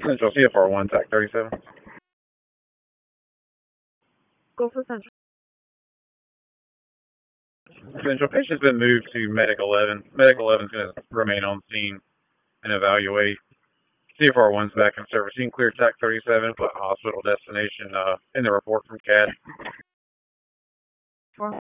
Central CFR 1, TAC 37. Go for Central. Central, patient's been moved to Medic 11. Medic 11's going to remain on scene and evaluate. CFR 1's back in service. You can clear TAC 37, put hospital destination in the report from CAD.